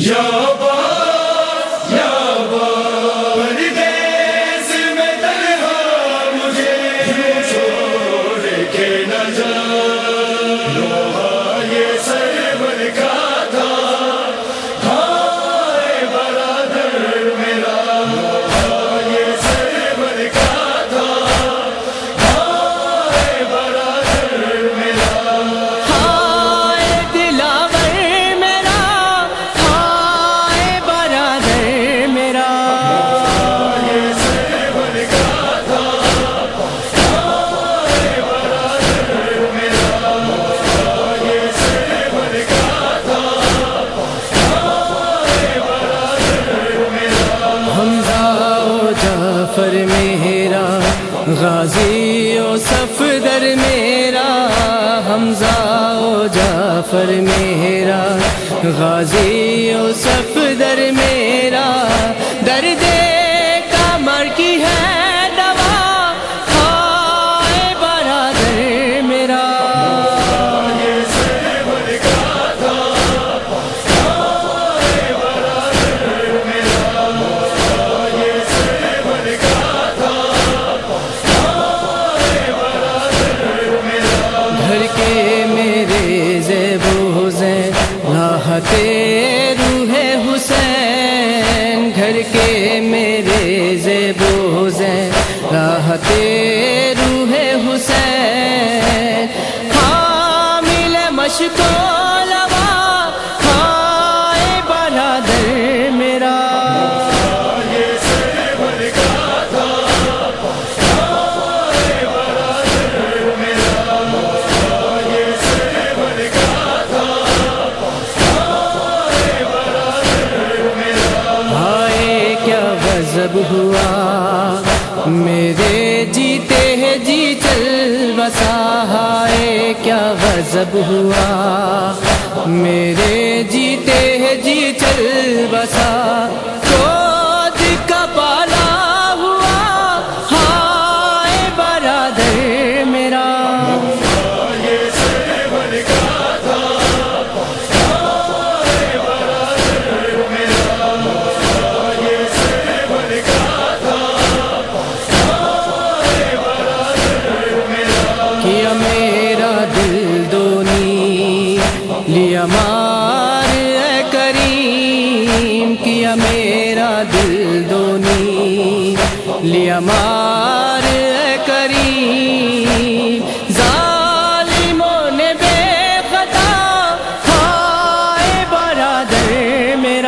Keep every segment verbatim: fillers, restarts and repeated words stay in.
غازی و صفدر میرا، حمزہ و جعفر میرا، غازی و صفدر میرا، درد کمر کی ہے دوا، ہائے برادر میرا۔ روح حسین گھر کے میرے زیب و حسین، راحت روح حسین، حامل مشک و لوا، ہائے برادر میرا۔ غضب ہوا میرے جیتے ہیں جی چل بسا، ہائے کیا غضب ہوا میرے جیتے ہیں جی چل بسا، کروج کا پالا ہوا، ہائے برادر میرا۔ لیا مار اے کریم، کیا میرا دل دونی، لیا مار اے کریم، ظالموں نے بے خطا، ہائے برادر میرا۔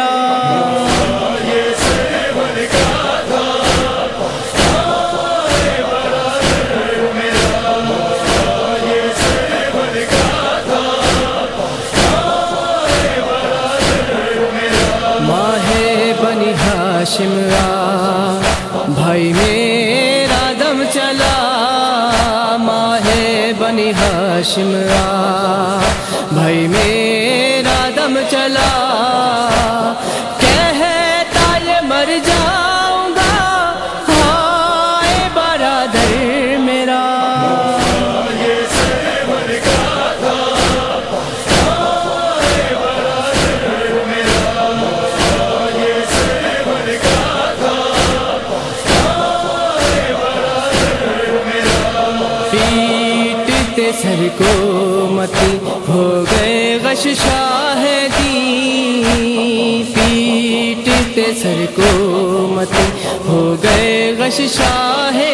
ہاشم آ بھائی میرا دم چلا، ماہ بنی ہاشم آ بھائی میرا دم چلا، کہتا یہ مر جاؤں گا، ہائے برادر میرا۔ سر کو متی ہو گئے غش شاہ دی، پیٹتے سر کو متی ہو گئے غش شاہ